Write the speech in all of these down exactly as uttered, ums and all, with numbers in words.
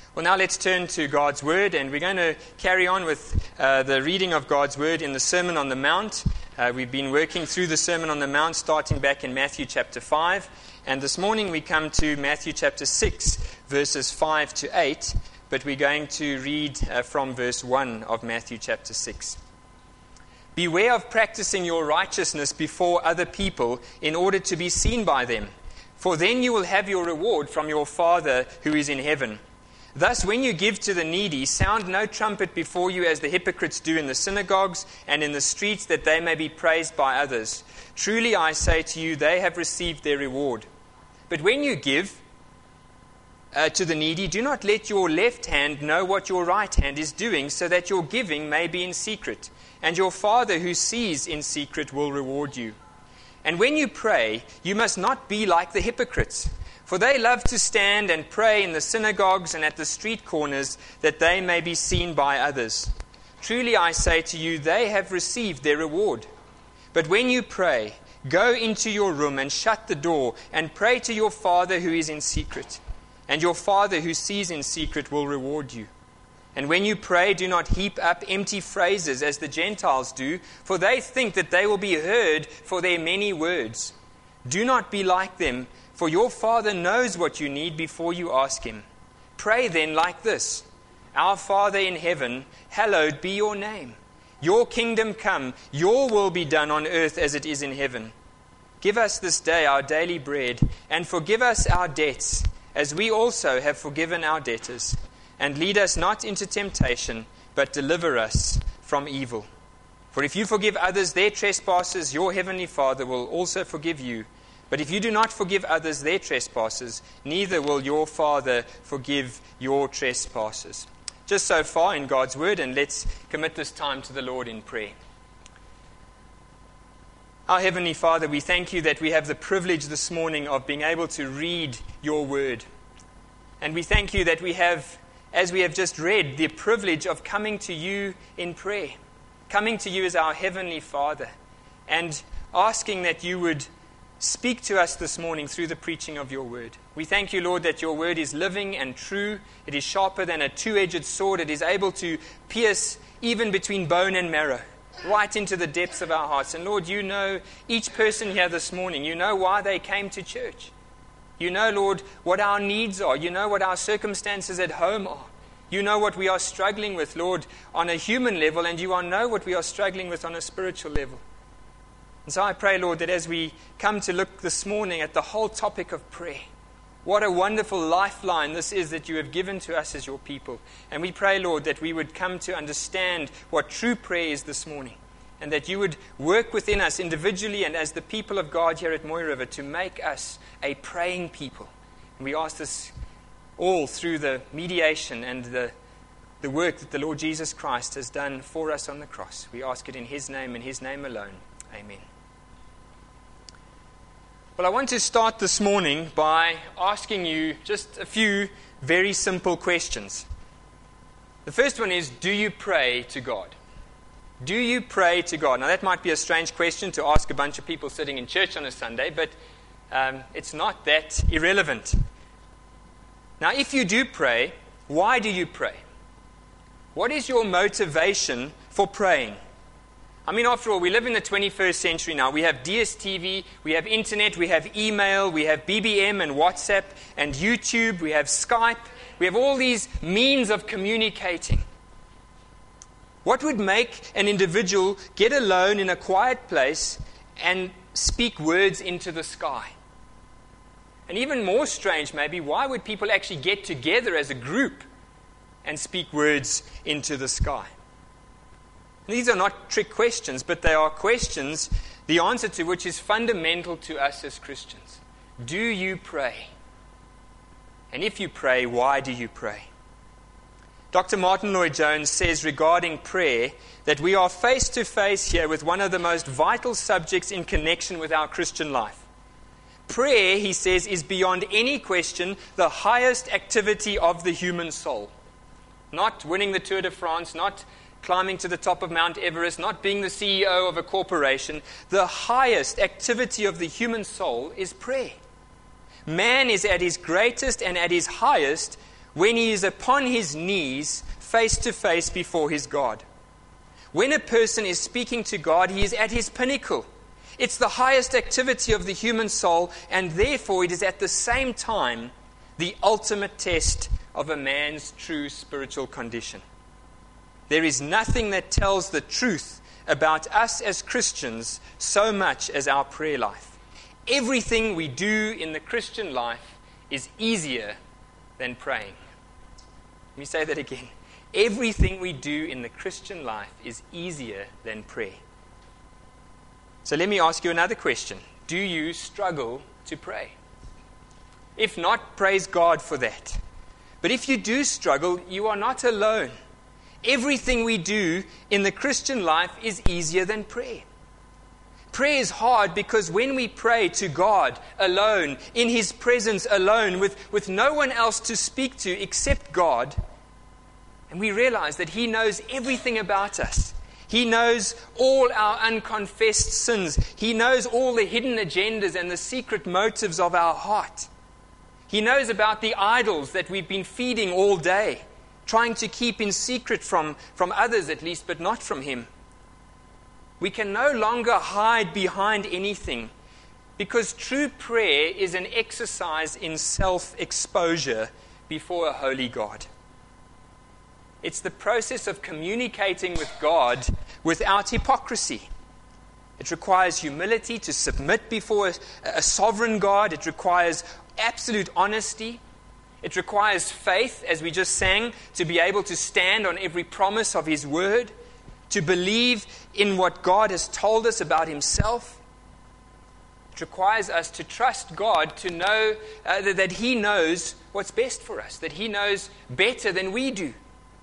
Well, now let's turn to God's Word, and we're going to carry on with uh, the reading of God's Word in the Sermon on the Mount. Uh, we've been working through the Sermon on the Mount, starting back in Matthew chapter five, and this morning we come to Matthew chapter six, verses five to eight, but we're going to read uh, from verse one of Matthew chapter six. Beware of practicing your righteousness before other people in order to be seen by them, for then you will have your reward from your Father who is in heaven. Thus, when you give to the needy, sound no trumpet before you as the hypocrites do in the synagogues and in the streets, that they may be praised by others. Truly, I say to you, they have received their reward. But when you give uh, to the needy, do not let your left hand know what your right hand is doing, so that your giving may be in secret. And your Father who sees in secret will reward you. And when you pray, you must not be like the hypocrites, for they love to stand and pray in the synagogues and at the street corners, that they may be seen by others. Truly I say to you, they have received their reward. But when you pray, go into your room and shut the door, and pray to your Father who is in secret. And your Father who sees in secret will reward you. And when you pray, do not heap up empty phrases as the Gentiles do, for they think that they will be heard for their many words. Do not be like them, for your Father knows what you need before you ask Him. Pray then like this: Our Father in heaven, hallowed be your name. Your kingdom come, your will be done on earth as it is in heaven. Give us this day our daily bread, and forgive us our debts, as we also have forgiven our debtors. And lead us not into temptation, but deliver us from evil. For if you forgive others their trespasses, your heavenly Father will also forgive you. But if you do not forgive others their trespasses, neither will your Father forgive your trespasses. Just so far in God's Word, and let's commit this time to the Lord in prayer. Our Heavenly Father, we thank you that we have the privilege this morning of being able to read your Word. And we thank you that we have, as we have just read, the privilege of coming to you in prayer, coming to you as our Heavenly Father, and asking that you would speak to us this morning through the preaching of your word. We thank you, Lord, that your word is living and true. It is sharper than a two-edged sword. It is able to pierce even between bone and marrow, right into the depths of our hearts. And Lord, you know each person here this morning. You know why they came to church. You know, Lord, what our needs are. You know what our circumstances at home are. You know what we are struggling with, Lord, on a human level, and you know what we are struggling with on a spiritual level. And so I pray, Lord, that as we come to look this morning at the whole topic of prayer, what a wonderful lifeline this is that you have given to us as your people. And we pray, Lord, that we would come to understand what true prayer is this morning, and that you would work within us individually and as the people of God here at Moy River to make us a praying people. And we ask this all through the mediation and the, the work that the Lord Jesus Christ has done for us on the cross. We ask it in His name and His name alone. Amen. Well, I want to start this morning by asking you just a few very simple questions. The first one is, do you pray to God? Do you pray to God? Now, that might be a strange question to ask a bunch of people sitting in church on a Sunday, but um, it's not that irrelevant. Now, if you do pray, why do you pray? What is your motivation for praying? I mean, after all, we live in the twenty-first century now. We have D S T V, we have internet, we have email, we have B B M and WhatsApp and YouTube, we have Skype. We have all these means of communicating. What would make an individual get alone in a quiet place and speak words into the sky? And even more strange, maybe, why would people actually get together as a group and speak words into the sky? These are not trick questions, but they are questions, the answer to which is fundamental to us as Christians. Do you pray? And if you pray, why do you pray? Doctor Martin Lloyd-Jones says regarding prayer that we are face to face here with one of the most vital subjects in connection with our Christian life. Prayer, he says, is beyond any question the highest activity of the human soul. Not winning the Tour de France, not climbing to the top of Mount Everest, not being the C E O of a corporation. The highest activity of the human soul is prayer. Man is at his greatest and at his highest when he is upon his knees, face to face before his God. When a person is speaking to God, he is at his pinnacle. It's the highest activity of the human soul, and therefore it is at the same time the ultimate test of a man's true spiritual condition. There is nothing that tells the truth about us as Christians so much as our prayer life. Everything we do in the Christian life is easier than praying. Let me say that again. Everything we do in the Christian life is easier than prayer. So let me ask you another question. Do you struggle to pray? If not, praise God for that. But if you do struggle, you are not alone. Everything we do in the Christian life is easier than prayer. Prayer is hard because when we pray to God alone, in His presence alone, with, with no one else to speak to except God, and we realize that He knows everything about us. He knows all our unconfessed sins. He knows all the hidden agendas and the secret motives of our heart. He knows about the idols that we've been feeding all day, trying to keep in secret from, from others at least, but not from Him. We can no longer hide behind anything because true prayer is an exercise in self-exposure before a holy God. It's the process of communicating with God without hypocrisy. It requires humility to submit before a, a sovereign God. It requires absolute honesty. It requires faith, as we just sang, to be able to stand on every promise of His word, to believe in what God has told us about Himself. It requires us to trust God, to know uh, that, that He knows what's best for us, that He knows better than we do.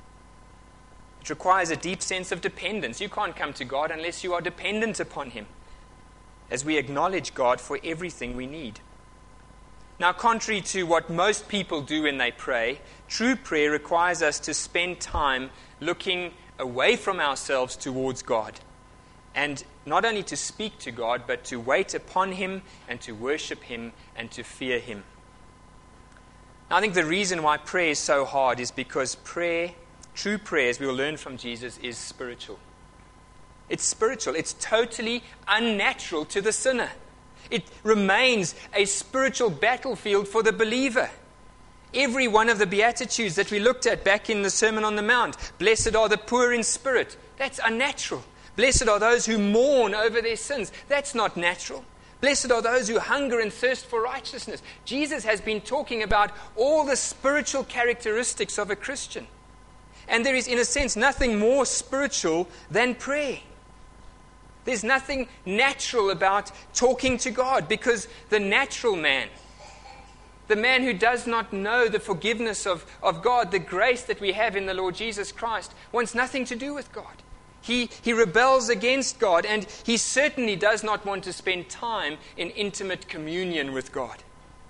It requires a deep sense of dependence. You can't come to God unless you are dependent upon Him, as we acknowledge God for everything we need. Now, contrary to what most people do when they pray, true prayer requires us to spend time looking away from ourselves towards God, and not only to speak to God, but to wait upon Him and to worship Him and to fear Him. Now, I think the reason why prayer is so hard is because prayer, true prayer, as we will learn from Jesus, is spiritual. It's spiritual. It's totally unnatural to the sinner. It remains a spiritual battlefield for the believer. Every one of the Beatitudes that we looked at back in the Sermon on the Mount, blessed are the poor in spirit, that's unnatural. Blessed are those who mourn over their sins, that's not natural. Blessed are those who hunger and thirst for righteousness. Jesus has been talking about all the spiritual characteristics of a Christian. And there is, in a sense, nothing more spiritual than prayer. There's nothing natural about talking to God, because the natural man, the man who does not know the forgiveness of, of God, the grace that we have in the Lord Jesus Christ, wants nothing to do with God. He, he rebels against God, and he certainly does not want to spend time in intimate communion with God.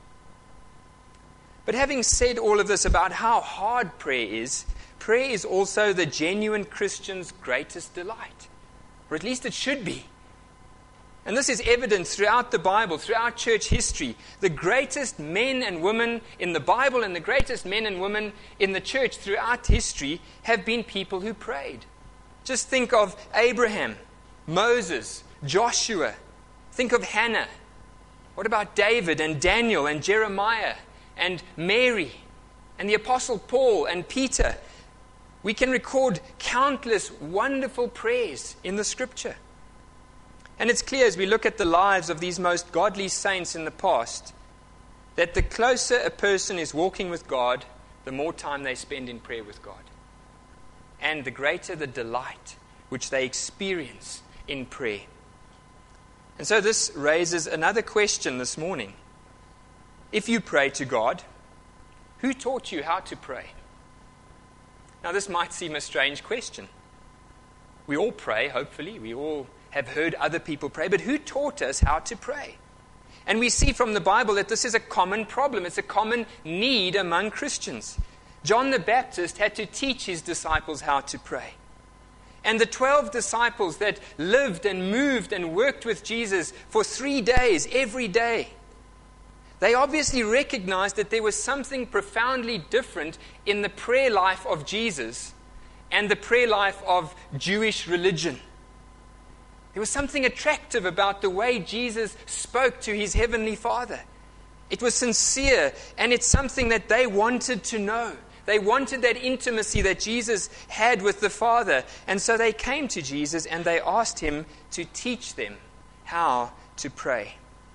But having said all of this about how hard prayer is, prayer is also the genuine Christian's greatest delight. Or at least it should be. And this is evident throughout the Bible, throughout church history. The greatest men and women in the Bible and the greatest men and women in the church throughout history have been people who prayed. Just think of Abraham, Moses, Joshua. Think of Hannah. What about David and Daniel and Jeremiah and Mary and the Apostle Paul and Peter? We can record countless wonderful prayers in the Scripture. And it's clear as we look at the lives of these most godly saints in the past, that the closer a person is walking with God, the more time they spend in prayer with God. And the greater the delight which they experience in prayer. And so this raises another question this morning. If you pray to God, who taught you how to pray? Now, this might seem a strange question. We all pray, hopefully. We all have heard other people pray. But who taught us how to pray? And we see from the Bible that this is a common problem. It's a common need among Christians. John the Baptist had to teach his disciples how to pray. And the twelve disciples that lived and moved and worked with Jesus for three days, every day, They obviously recognized that there was something profoundly different in the prayer life of Jesus and the prayer life of Jewish religion. There was something attractive about the way Jesus spoke to his heavenly Father. It was sincere, and it's something that they wanted to know. They wanted that intimacy that Jesus had with the Father. And so they came to Jesus and they asked him to teach them how to pray.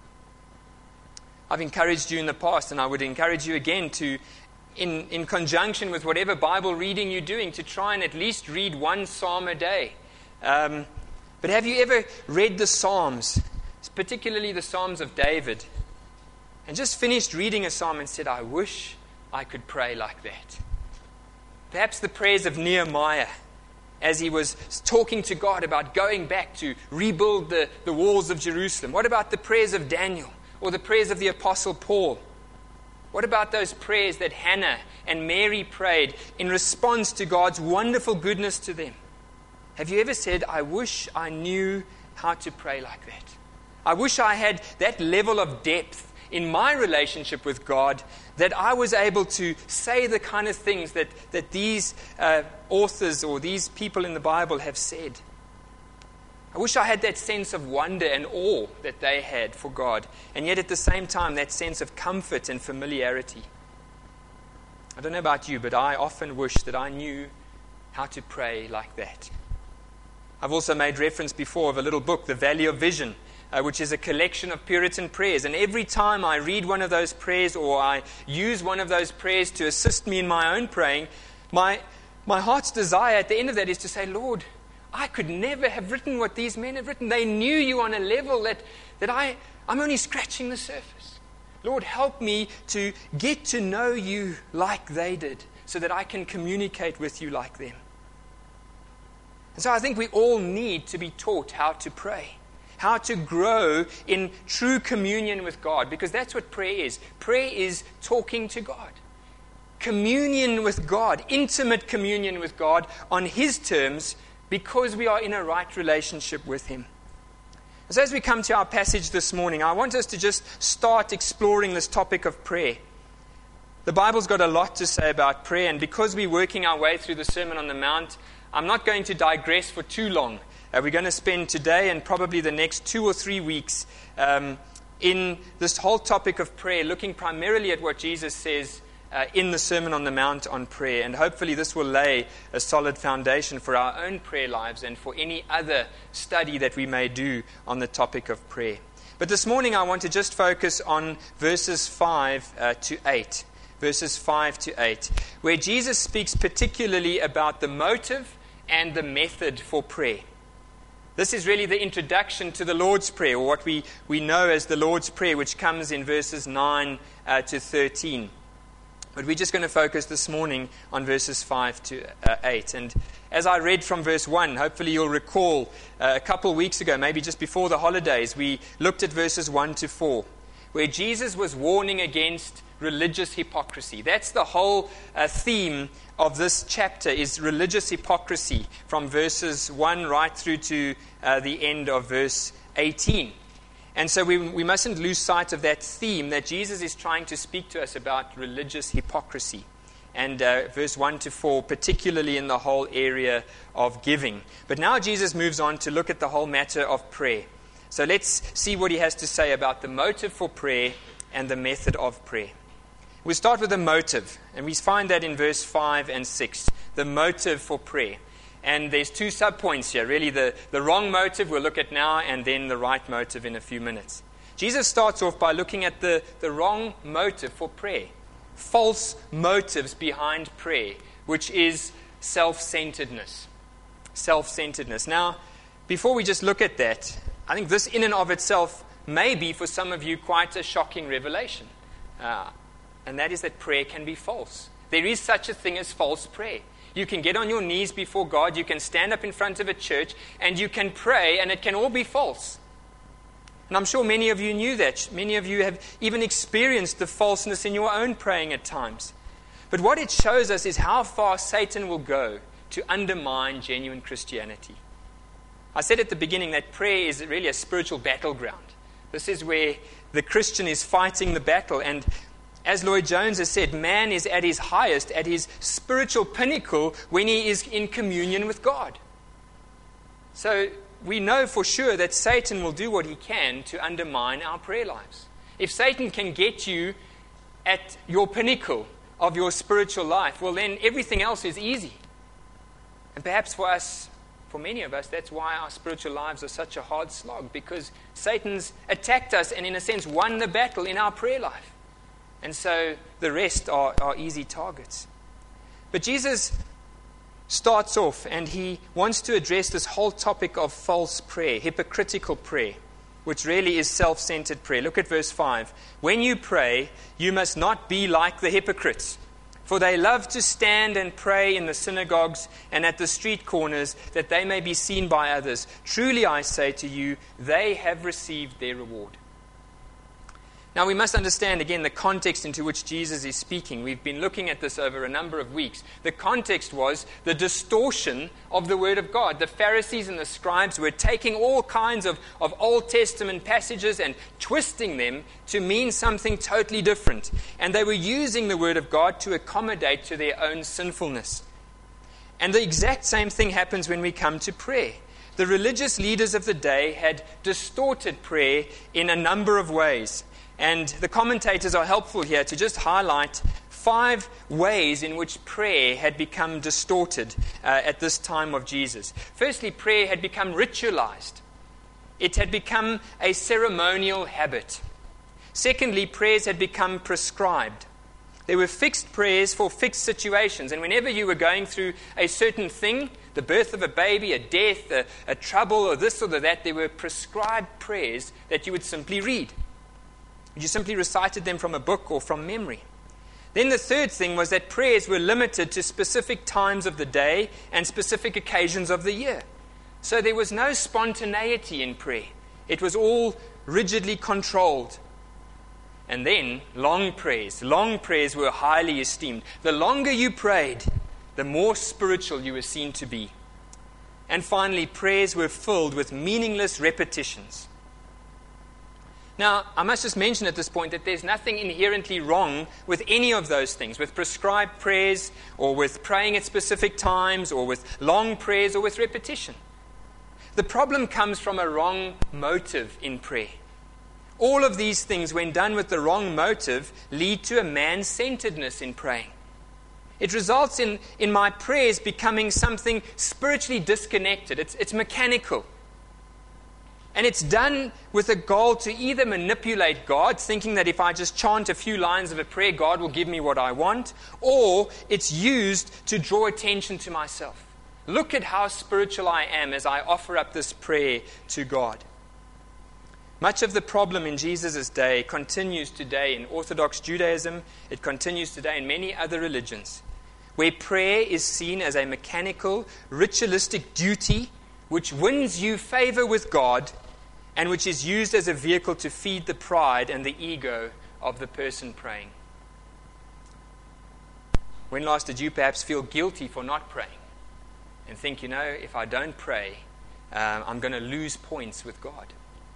I've encouraged you in the past, and I would encourage you again to, in, in conjunction with whatever Bible reading you're doing, to try and at least read one psalm a day. Um, but have you ever read the Psalms, particularly the Psalms of David, and just finished reading a psalm and said, I wish I could pray like that? Perhaps the prayers of Nehemiah as he was talking to God about going back to rebuild the, the walls of Jerusalem. What about the prayers of Daniel or the prayers of the Apostle Paul? What about those prayers that Hannah and Mary prayed in response to God's wonderful goodness to them? Have you ever said, I wish I knew how to pray like that? I wish I had that level of depth in my relationship with God, that I was able to say the kind of things that, that these uh, authors or these people in the Bible have said. I wish I had that sense of wonder and awe that they had for God, and yet at the same time that sense of comfort and familiarity. I don't know about you, but I often wish that I knew how to pray like that. I've also made reference before of a little book, The Valley of Vision, Uh, which is a collection of Puritan prayers. And every time I read one of those prayers or I use one of those prayers to assist me in my own praying, my, my heart's desire at the end of that is to say, Lord, I could never have written what these men have written. They knew you on a level that, that I, I'm only scratching the surface. Lord, help me to get to know you like they did so that I can communicate with you like them. And so I think we all need to be taught how to pray. How to grow in true communion with God, because that's what prayer is. Prayer is talking to God. Communion with God, intimate communion with God on His terms, because we are in a right relationship with Him. So as we come to our passage this morning, I want us to just start exploring this topic of prayer. The Bible's got a lot to say about prayer, and because we're working our way through the Sermon on the Mount, I'm not going to digress for too long. Uh, we're going to spend today and probably the next two or three weeks um, in this whole topic of prayer, looking primarily at what Jesus says uh, in the Sermon on the Mount on prayer. And hopefully this will lay a solid foundation for our own prayer lives and for any other study that we may do on the topic of prayer. But this morning I want to just focus on verses five uh, to eight. Verses five to eight, where Jesus speaks particularly about the motive and the method for prayer. This is really the introduction to the Lord's Prayer, or what we, we know as the Lord's Prayer, which comes in verses nine uh, to thirteen. But we're just going to focus this morning on verses five to eight. And as I read from verse one, hopefully you'll recall uh, a couple of weeks ago, maybe just before the holidays, we looked at verses one to four, where Jesus was warning against religious hypocrisy. That's the whole uh, theme of this chapter, is religious hypocrisy, from verses one right through to uh, the end of verse eighteen. And so we, we mustn't lose sight of that theme, that Jesus is trying to speak to us about religious hypocrisy. And uh, verse one to four, particularly in the whole area of giving. But now Jesus moves on to look at the whole matter of prayer. So let's see what he has to say about the motive for prayer and the method of prayer. We start with the motive, and we find that in verse five and six, the motive for prayer. And there's two subpoints here, really the, the wrong motive we'll look at now, and then the right motive in a few minutes. Jesus starts off by looking at the, the wrong motive for prayer, false motives behind prayer, which is self-centeredness. Self-centeredness. Now, before we just look at that, I think this in and of itself may be for some of you quite a shocking revelation. Uh, And that is that prayer can be false. There is such a thing as false prayer. You can get on your knees before God, you can stand up in front of a church, and you can pray, and it can all be false. And I'm sure many of you knew that. Many of you have even experienced the falseness in your own praying at times. But what it shows us is how far Satan will go to undermine genuine Christianity. I said at the beginning that prayer is really a spiritual battleground. This is where the Christian is fighting the battle. And as Lloyd Jones has said, man is at his highest, at his spiritual pinnacle, when he is in communion with God. So we know for sure that Satan will do what he can to undermine our prayer lives. If Satan can get you at your pinnacle of your spiritual life, well then everything else is easy. And perhaps for us, for many of us, that's why our spiritual lives are such a hard slog, because Satan's attacked us and in a sense won the battle in our prayer life. And so the rest are, are easy targets. But Jesus starts off and he wants to address this whole topic of false prayer, hypocritical prayer, which really is self-centered prayer. Look at verse five. When you pray, you must not be like the hypocrites, for they love to stand and pray in the synagogues and at the street corners, that they may be seen by others. Truly I say to you, they have received their reward. Now we must understand again the context into which Jesus is speaking. We've been looking at this over a number of weeks. The context was the distortion of the Word of God. The Pharisees and the scribes were taking all kinds of, of Old Testament passages and twisting them to mean something totally different. And they were using the Word of God to accommodate to their own sinfulness. And the exact same thing happens when we come to prayer. The religious leaders of the day had distorted prayer in a number of ways. And the commentators are helpful here to just highlight five ways in which prayer had become distorted uh, at this time of Jesus. Firstly, prayer had become ritualized. It had become a ceremonial habit. Secondly, prayers had become prescribed. There were fixed prayers for fixed situations. And whenever you were going through a certain thing, the birth of a baby, a death, a, a trouble, or this or that, there were prescribed prayers that you would simply read. You simply recited them from a book or from memory. Then the third thing was that prayers were limited to specific times of the day and specific occasions of the year. So there was no spontaneity in prayer. It was all rigidly controlled. And then long prayers. Long prayers were highly esteemed. The longer you prayed, the more spiritual you were seen to be. And finally, prayers were filled with meaningless repetitions. Now, I must just mention at this point that there's nothing inherently wrong with any of those things, with prescribed prayers, or with praying at specific times, or with long prayers, or with repetition. The problem comes from a wrong motive in prayer. All of these things, when done with the wrong motive, lead to a man-centeredness in praying. It results in, in my prayers becoming something spiritually disconnected. It's, it's mechanical. And it's done with a goal to either manipulate God, thinking that if I just chant a few lines of a prayer, God will give me what I want, or it's used to draw attention to myself. Look at how spiritual I am as I offer up this prayer to God. Much of the problem in Jesus' day continues today in Orthodox Judaism. It continues today in many other religions, where prayer is seen as a mechanical, ritualistic duty which wins you favor with God and which is used as a vehicle to feed the pride and the ego of the person praying. When last did you perhaps feel guilty for not praying and think, you know, if I don't pray, um, I'm going to lose points with God?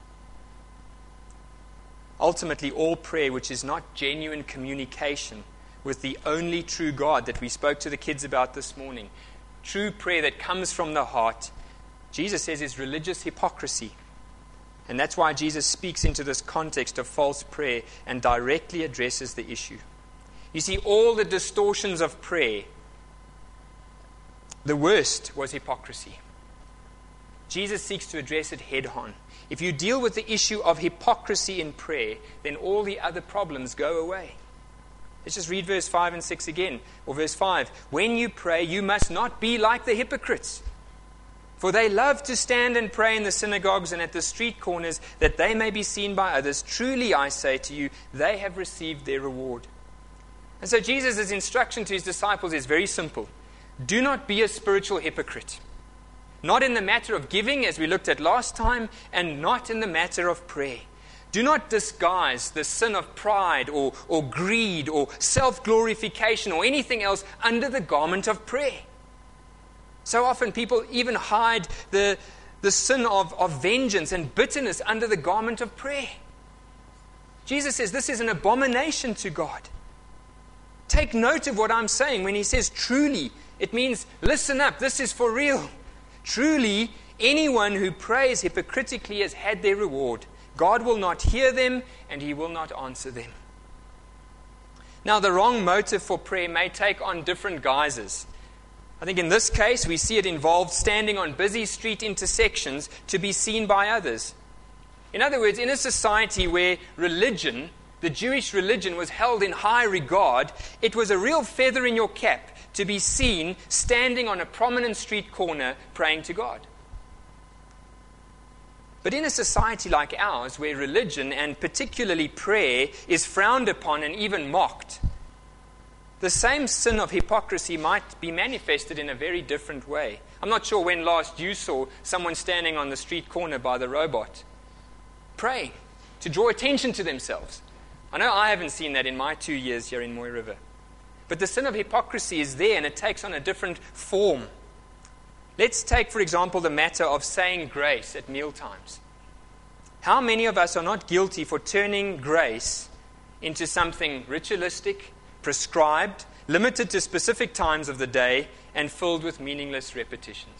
Ultimately, all prayer which is not genuine communication with the only true God that we spoke to the kids about this morning, true prayer that comes from the heart, Jesus says is religious hypocrisy. And that's why Jesus speaks into this context of false prayer and directly addresses the issue. You see, all the distortions of prayer, the worst was hypocrisy. Jesus seeks to address it head on. If you deal with the issue of hypocrisy in prayer, then all the other problems go away. Let's just read verse five and six again, or verse five. When you pray, you must not be like the hypocrites, for they love to stand and pray in the synagogues and at the street corners, that they may be seen by others. Truly, I say to you, they have received their reward. And so Jesus' instruction to his disciples is very simple. Do not be a spiritual hypocrite. Not in the matter of giving, as we looked at last time, and not in the matter of prayer. Do not disguise the sin of pride or, or greed or self-glorification or anything else under the garment of prayer. So often people even hide the, the sin of, of vengeance and bitterness under the garment of prayer. Jesus says this is an abomination to God. Take note of what I'm saying. When he says truly, it means listen up, this is for real. Truly, anyone who prays hypocritically has had their reward. God will not hear them and he will not answer them. Now, the wrong motive for prayer may take on different guises. I think in this case, we see it involved standing on busy street intersections to be seen by others. In other words, in a society where religion, the Jewish religion, was held in high regard, it was a real feather in your cap to be seen standing on a prominent street corner praying to God. But in a society like ours, where religion, and particularly prayer, is frowned upon and even mocked, the same sin of hypocrisy might be manifested in a very different way. I'm not sure when last you saw someone standing on the street corner by the robot, praying to draw attention to themselves. I know I haven't seen that in my two years here in Moy River. But the sin of hypocrisy is there, and it takes on a different form. Let's take, for example, the matter of saying grace at mealtimes. How many of us are not guilty for turning grace into something ritualistic, prescribed, limited to specific times of the day, and filled with meaningless repetitions?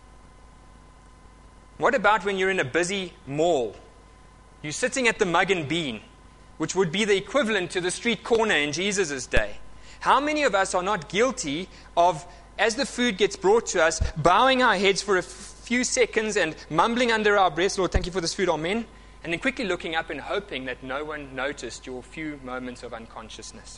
What about when you're in a busy mall? You're sitting at the Mug and Bean, which would be the equivalent to the street corner in Jesus' day. How many of us are not guilty of, as the food gets brought to us, bowing our heads for a few seconds and mumbling under our breaths, Lord, thank you for this food, amen, and then quickly looking up and hoping that no one noticed your few moments of unconsciousness?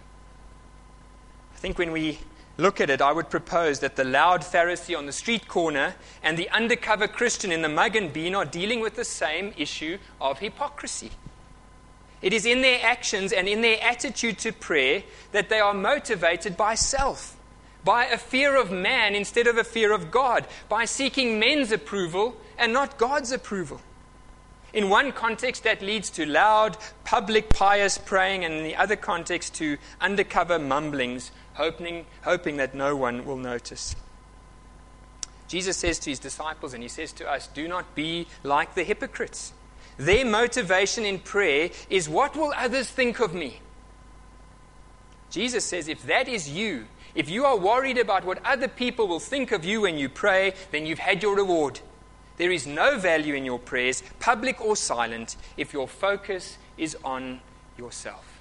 I think when we look at it, I would propose that the loud Pharisee on the street corner and the undercover Christian in the Mug and Bean are dealing with the same issue of hypocrisy. It is in their actions and in their attitude to prayer that they are motivated by self, by a fear of man instead of a fear of God, by seeking men's approval and not God's approval. In one context, that leads to loud, public, pious praying, and in the other context, to undercover mumblings, hoping, hoping that no one will notice. Jesus says to his disciples, and he says to us, do not be like the hypocrites. Their motivation in prayer is, what will others think of me? Jesus says, if that is you, if you are worried about what other people will think of you when you pray, then you've had your reward. There is no value in your prayers, public or silent, if your focus is on yourself.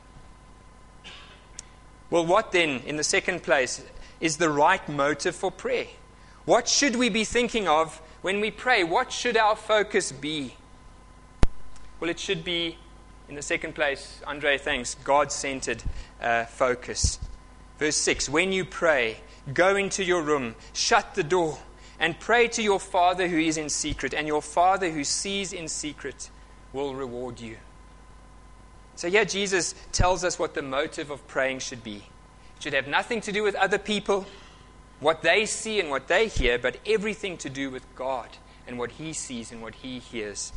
Well, what then, in the second place, is the right motive for prayer? What should we be thinking of when we pray? What should our focus be? Well, it should be, in the second place, Andre thanks, God-centered uh, focus. Verse six, when you pray, go into your room, shut the door, and pray to your Father who is in secret, and your Father who sees in secret will reward you. So here Jesus tells us what the motive of praying should be. It should have nothing to do with other people, what they see and what they hear, but everything to do with God and what He sees and what He hears.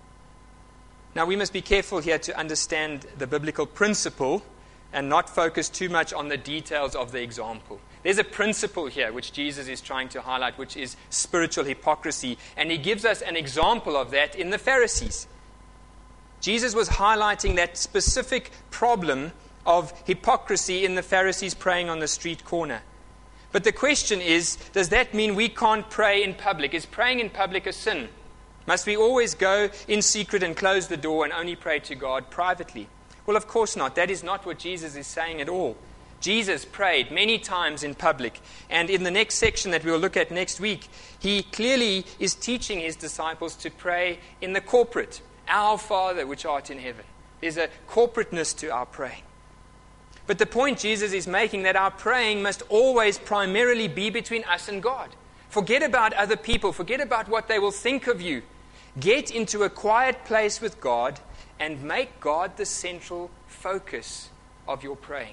Now, we must be careful here to understand the biblical principle and not focus too much on the details of the example. There's a principle here which Jesus is trying to highlight, which is spiritual hypocrisy, and he gives us an example of that in the Pharisees. Jesus was highlighting that specific problem of hypocrisy in the Pharisees praying on the street corner. But the question is, does that mean we can't pray in public? Is praying in public a sin? Must we always go in secret and close the door and only pray to God privately? Well, of course not. That is not what Jesus is saying at all. Jesus prayed many times in public. And in the next section that we'll look at next week, he clearly is teaching his disciples to pray in the corporate. Our Father, which art in heaven. There's a corporateness to our praying. But the point Jesus is making that our praying must always primarily be between us and God. Forget about other people. Forget about what they will think of you. Get into a quiet place with God and make God the central focus of your praying.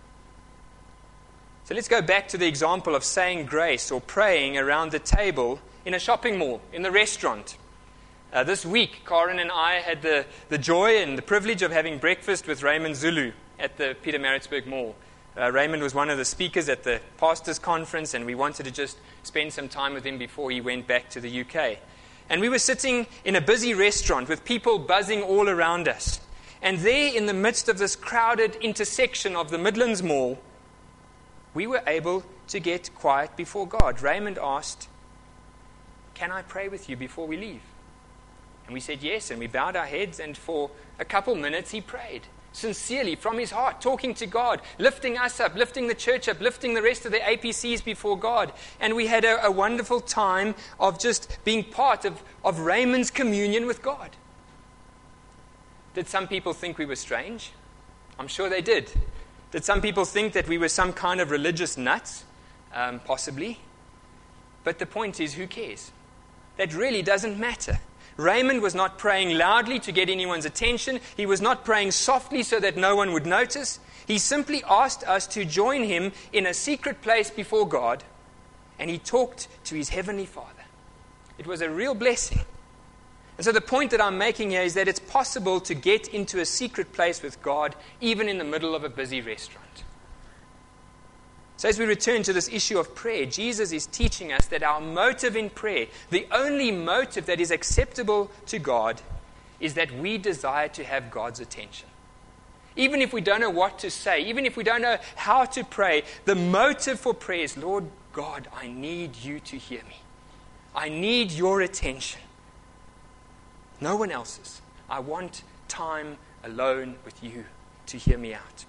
So let's go back to the example of saying grace or praying around the table in a shopping mall, in the restaurant. Uh, this week, Karen and I had the, the joy and the privilege of having breakfast with Raymond Zulu at the Pietermaritzburg Mall. Uh, Raymond was one of the speakers at the pastors' conference, and we wanted to just spend some time with him before he went back to the U K. And we were sitting in a busy restaurant with people buzzing all around us. And there, in the midst of this crowded intersection of the Midlands Mall, we were able to get quiet before God. Raymond asked, "Can I pray with you before we leave?" And we said yes, and we bowed our heads, and for a couple minutes he prayed, sincerely, from his heart, talking to God, lifting us up, lifting the church up, lifting the rest of the A P Cs before God. And we had a, a wonderful time of just being part of, of Raymond's communion with God. Did some people think we were strange? I'm sure they did. Did some people think that we were some kind of religious nuts? Um, possibly. But the point is, who cares? That really doesn't matter. Raymond was not praying loudly to get anyone's attention. He was not praying softly so that no one would notice. He simply asked us to join him in a secret place before God, and he talked to his heavenly Father. It was a real blessing. And so the point that I'm making here is that it's possible to get into a secret place with God, even in the middle of a busy restaurant. So as we return to this issue of prayer, Jesus is teaching us that our motive in prayer, the only motive that is acceptable to God, is that we desire to have God's attention. Even if we don't know what to say, even if we don't know how to pray, the motive for prayer is, Lord God, I need you to hear me. I need your attention. No one else's. I want time alone with you to hear me out.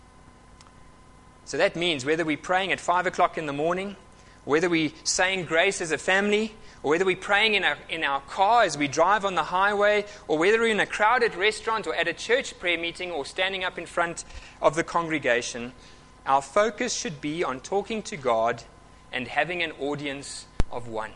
So that means whether we're praying at five o'clock in the morning, whether we're saying grace as a family, or whether we're praying in our, in our car as we drive on the highway, or whether we're in a crowded restaurant or at a church prayer meeting or standing up in front of the congregation, our focus should be on talking to God and having an audience of one.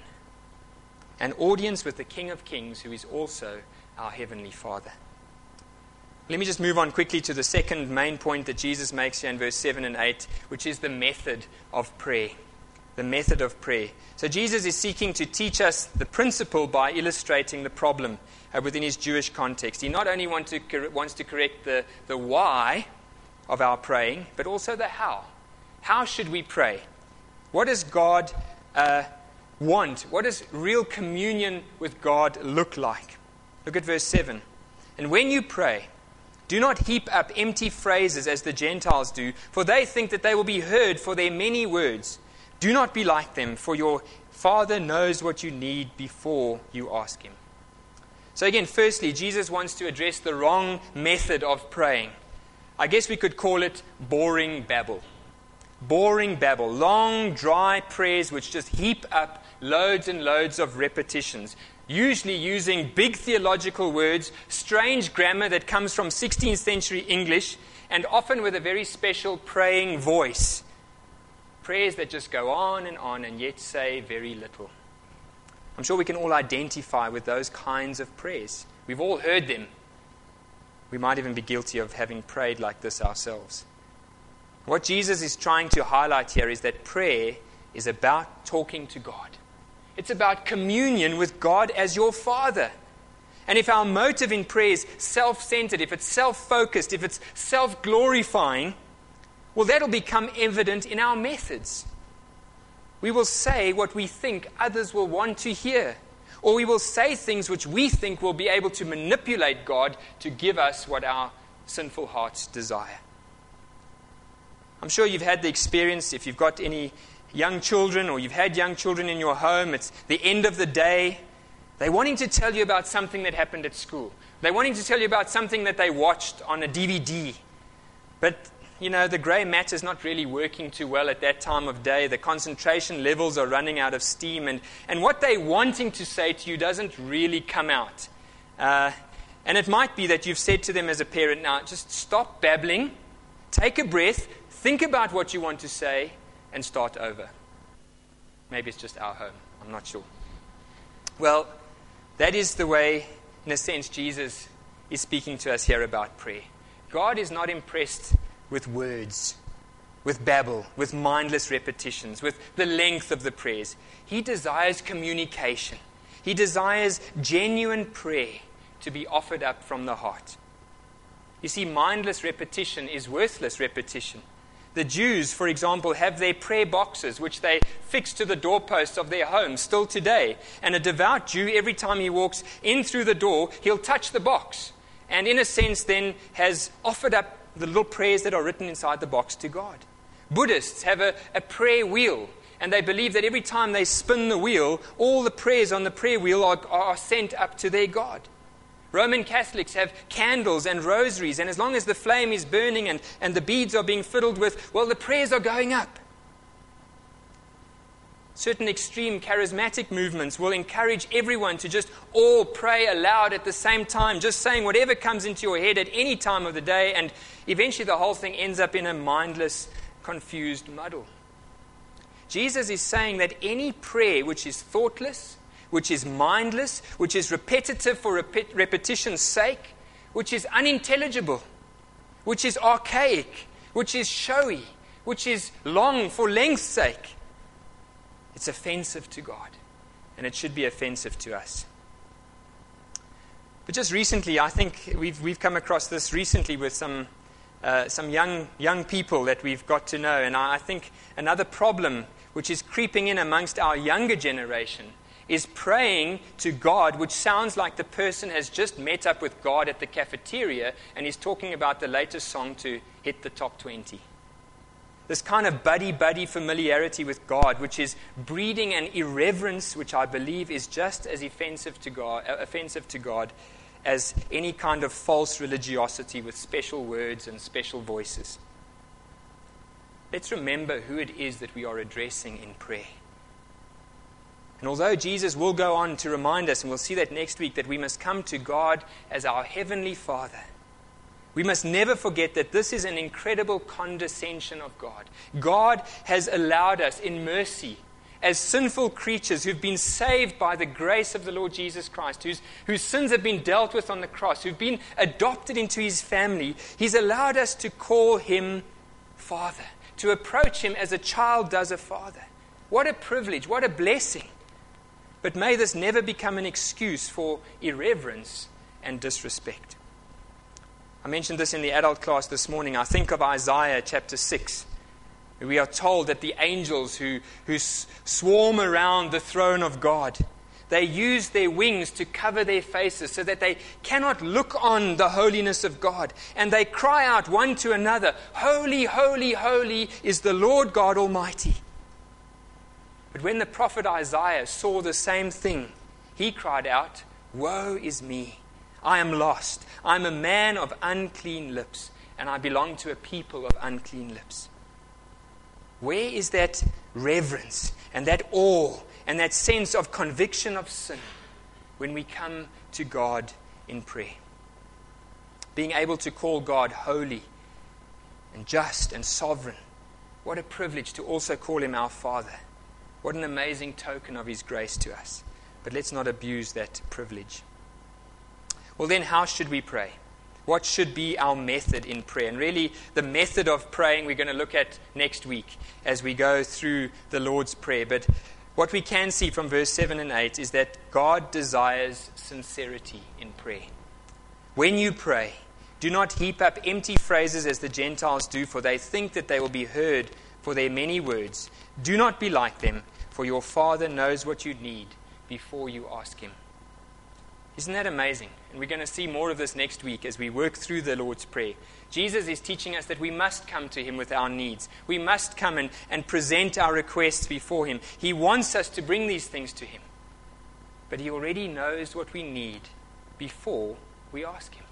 An audience with the King of Kings, who is also our Heavenly Father. Let me just move on quickly to the second main point that Jesus makes here in verse seven and eight, which is the method of prayer. The method of prayer. So Jesus is seeking to teach us the principle by illustrating the problem uh, within his Jewish context. He not only want to, wants to correct the, the why of our praying, but also the how. How should we pray? What does God uh, want? What does real communion with God look like? Look at verse seven. And when you pray, do not heap up empty phrases as the Gentiles do, for they think that they will be heard for their many words. Do not be like them, for your Father knows what you need before you ask him. So again, firstly, Jesus wants to address the wrong method of praying. I guess we could call it boring babble. Boring babble. Long, dry prayers which just heap up loads and loads of repetitions. Usually using big theological words, strange grammar that comes from sixteenth century English, and often with a very special praying voice. Prayers that just go on and on and yet say very little. I'm sure we can all identify with those kinds of prayers. We've all heard them. We might even be guilty of having prayed like this ourselves. What Jesus is trying to highlight here is that prayer is about talking to God. It's about communion with God as your Father. And if our motive in prayer is self-centered, if it's self-focused, if it's self-glorifying, well, that'll become evident in our methods. We will say what we think others will want to hear. Or we will say things which we think will be able to manipulate God to give us what our sinful hearts desire. I'm sure you've had the experience, if you've got any young children or you've had young children in your home, it's the end of the day. They're wanting to tell you about something that happened at school. They're wanting to tell you about something that they watched on a D V D. But, you know, the grey matter's not really working too well at that time of day. The concentration levels are running out of steam. And, and what they're wanting to say to you doesn't really come out. Uh, and it might be that you've said to them as a parent, now, just stop babbling, take a breath, think about what you want to say, and start over. Maybe it's just our home. I'm not sure. Well, that is the way, in a sense, Jesus is speaking to us here about prayer. God is not impressed with words, with babble, with mindless repetitions, with the length of the prayers. He desires communication. He desires genuine prayer to be offered up from the heart. You see, mindless repetition is worthless repetition. The Jews, for example, have their prayer boxes, which they fix to the doorposts of their homes still today. And a devout Jew, every time he walks in through the door, he'll touch the box. and in a sense then has offered up the little prayers that are written inside the box to God. Buddhists have a, a prayer wheel, and they believe that every time they spin the wheel, all the prayers on the prayer wheel are, are sent up to their God. Roman Catholics have candles and rosaries, and as long as the flame is burning and, and the beads are being fiddled with, well, the prayers are going up. Certain extreme charismatic movements will encourage everyone to just all pray aloud at the same time, just saying whatever comes into your head at any time of the day, and eventually the whole thing ends up in a mindless, confused muddle. Jesus is saying that any prayer which is thoughtless, which is mindless, which is repetitive for rep- repetition's sake, which is unintelligible, which is archaic, which is showy, which is long for length's sake, it's offensive to God, and it should be offensive to us. But just recently, I think we've we've come across this recently with some uh, some young young people that we've got to know, and I, I think another problem which is creeping in amongst our younger generation is praying to God, which sounds like the person has just met up with God at the cafeteria and is talking about the latest song to hit the top twenty. This kind of buddy-buddy familiarity with God, which is breeding an irreverence, which I believe is just as offensive to God, uh, offensive to God as any kind of false religiosity with special words and special voices. Let's remember who it is that we are addressing in prayer. And although Jesus will go on to remind us, and we'll see that next week, that we must come to God as our Heavenly Father, we must never forget that this is an incredible condescension of God. God has allowed us in mercy, as sinful creatures who've been saved by the grace of the Lord Jesus Christ, whose, whose sins have been dealt with on the cross, who've been adopted into His family. He's allowed us to call Him Father, to approach Him as a child does a father. What a privilege, what a blessing. But may this never become an excuse for irreverence and disrespect. I mentioned this in the adult class this morning. I think of Isaiah chapter six. We are told that the angels who, who swarm around the throne of God, they use their wings to cover their faces so that they cannot look on the holiness of God. And they cry out one to another, "Holy, holy, holy is the Lord God Almighty." But when the prophet Isaiah saw the same thing, he cried out, "Woe is me! I am lost. I am a man of unclean lips, and I belong to a people of unclean lips." Where is that reverence and that awe and that sense of conviction of sin when we come to God in prayer? Being able to call God holy and just and sovereign. What a privilege to also call Him our Father. What an amazing token of His grace to us. But let's not abuse that privilege. Well, then, how should we pray? What should be our method in prayer? And really, the method of praying we're going to look at next week as we go through the Lord's Prayer. But what we can see from verse seven and eight is that God desires sincerity in prayer. When you pray, do not heap up empty phrases as the Gentiles do, for they think that they will be heard for their many words. Do not be like them, for your Father knows what you need before you ask Him. Isn't that amazing? And we're going to see more of this next week as we work through the Lord's Prayer. Jesus is teaching us that we must come to Him with our needs. We must come and, and present our requests before Him. He wants us to bring these things to Him. But He already knows what we need before we ask Him.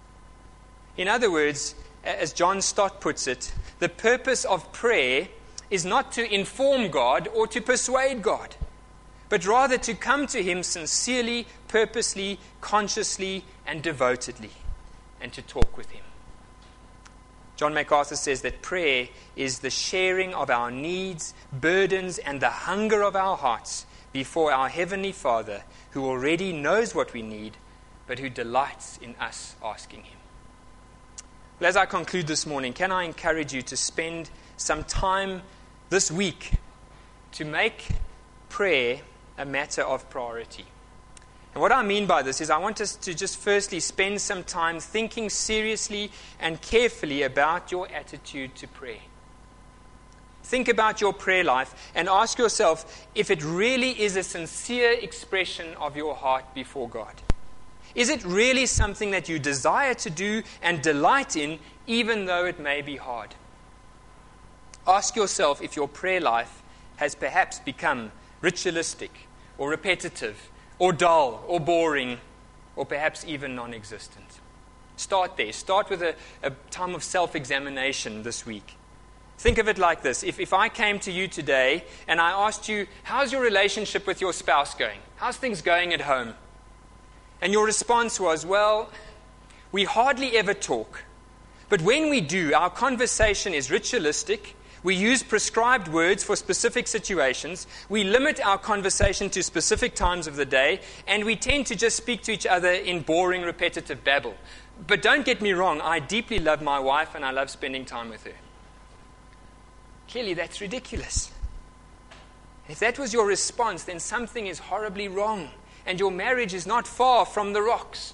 In other words, as John Stott puts it, the purpose of prayer is not to inform God or to persuade God, but rather to come to Him sincerely, purposely, consciously, and devotedly, and to talk with Him. John MacArthur says that prayer is the sharing of our needs, burdens, and the hunger of our hearts before our Heavenly Father, who already knows what we need, but who delights in us asking Him. Well, as I conclude this morning, can I encourage you to spend some time this week to make prayer a matter of priority? And what I mean by this is I want us to just firstly spend some time thinking seriously and carefully about your attitude to prayer. Think about your prayer life and ask yourself if it really is a sincere expression of your heart before God. Is it really something that you desire to do and delight in, even though it may be hard? Ask yourself if your prayer life has perhaps become ritualistic or repetitive or dull or boring or perhaps even non-existent. Start there. Start with a, a time of self-examination this week. Think of it like this. If, if I came to you today and I asked you, how's your relationship with your spouse going? How's things going at home? And your response was, well, we hardly ever talk. But when we do, our conversation is ritualistic. We use prescribed words for specific situations. We limit our conversation to specific times of the day. And we tend to just speak to each other in boring, repetitive babble. But don't get me wrong, I deeply love my wife and I love spending time with her. Clearly, that's ridiculous. If that was your response, then something is horribly wrong. And your marriage is not far from the rocks.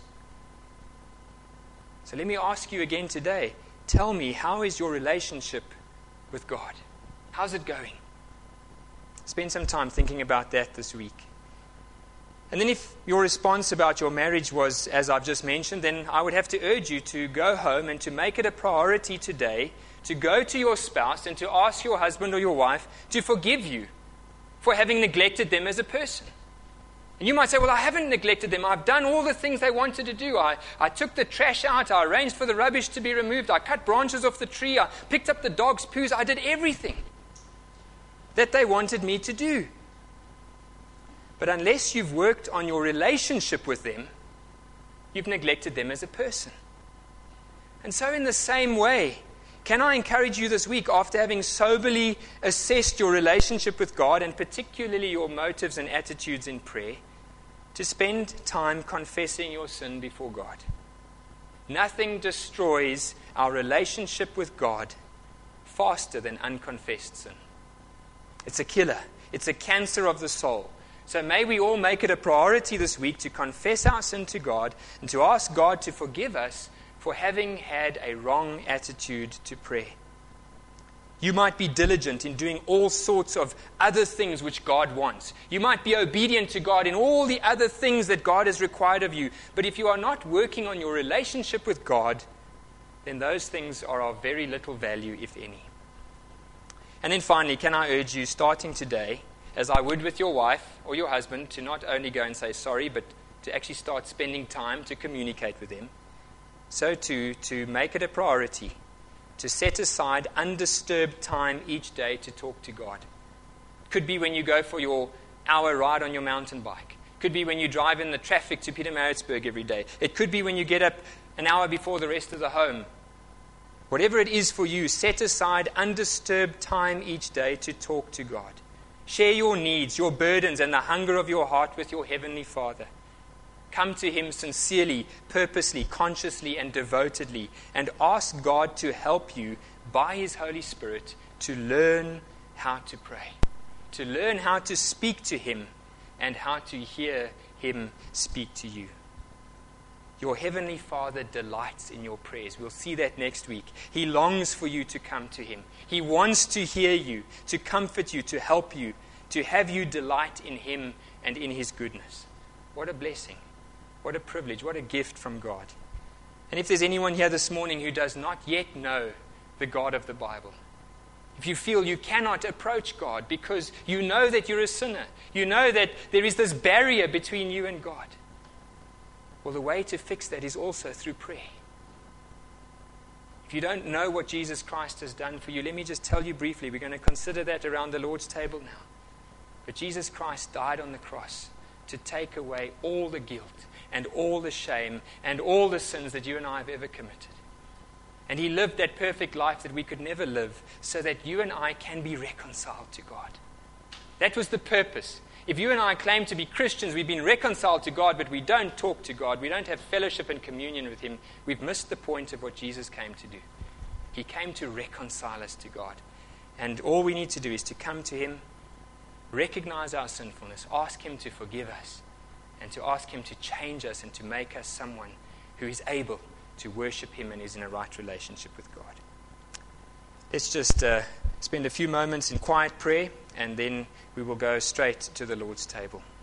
So let me ask you again today. Tell me, how is your relationship with God? How's it going? Spend some time thinking about that this week. And then if your response about your marriage was, as I've just mentioned, then I would have to urge you to go home and to make it a priority today to go to your spouse and to ask your husband or your wife to forgive you for having neglected them as a person. And you might say, well, I haven't neglected them. I've done all the things they wanted to do. I, I took the trash out. I arranged for the rubbish to be removed. I cut branches off the tree. I picked up the dog's poos. I did everything that they wanted me to do. But unless you've worked on your relationship with them, you've neglected them as a person. And so in the same way, can I encourage you this week, after having soberly assessed your relationship with God, and particularly your motives and attitudes in prayer, to spend time confessing your sin before God? Nothing destroys our relationship with God faster than unconfessed sin. It's a killer. It's a cancer of the soul. So may we all make it a priority this week to confess our sin to God and to ask God to forgive us for having had a wrong attitude to prayer. You might be diligent in doing all sorts of other things which God wants. You might be obedient to God in all the other things that God has required of you. But if you are not working on your relationship with God, then those things are of very little value, if any. And then finally, can I urge you, starting today, as I would with your wife or your husband, to not only go and say sorry, but to actually start spending time to communicate with them. So too, to make it a priority to set aside undisturbed time each day to talk to God. Could be when you go for your hour ride on your mountain bike. Could be when you drive in the traffic to Pietermaritzburg every day. It could be when you get up an hour before the rest of the home. Whatever it is for you, set aside undisturbed time each day to talk to God. Share your needs, your burdens, and the hunger of your heart with your Heavenly Father. Come to Him sincerely, purposely, consciously, and devotedly, and ask God to help you by His Holy Spirit to learn how to pray, to learn how to speak to Him, and how to hear Him speak to you. Your Heavenly Father delights in your prayers. We'll see that next week. He longs for you to come to Him. He wants to hear you, to comfort you, to help you, to have you delight in Him and in His goodness. What a blessing. What a privilege. What a gift from God. And if there's anyone here this morning who does not yet know the God of the Bible, if you feel you cannot approach God because you know that you're a sinner, you know that there is this barrier between you and God, well, the way to fix that is also through prayer. If you don't know what Jesus Christ has done for you, let me just tell you briefly. We're going to consider that around the Lord's table now. But Jesus Christ died on the cross to take away all the guilt and all the shame and all the sins that you and I have ever committed. And He lived that perfect life that we could never live so that you and I can be reconciled to God. That was the purpose. If you and I claim to be Christians, we've been reconciled to God, but we don't talk to God, we don't have fellowship and communion with Him, we've missed the point of what Jesus came to do. He came to reconcile us to God. And all we need to do is to come to Him, recognize our sinfulness, ask Him to forgive us, and to ask Him to change us and to make us someone who is able to worship Him and is in a right relationship with God. Let's just uh, spend a few moments in quiet prayer, and then we will go straight to the Lord's table.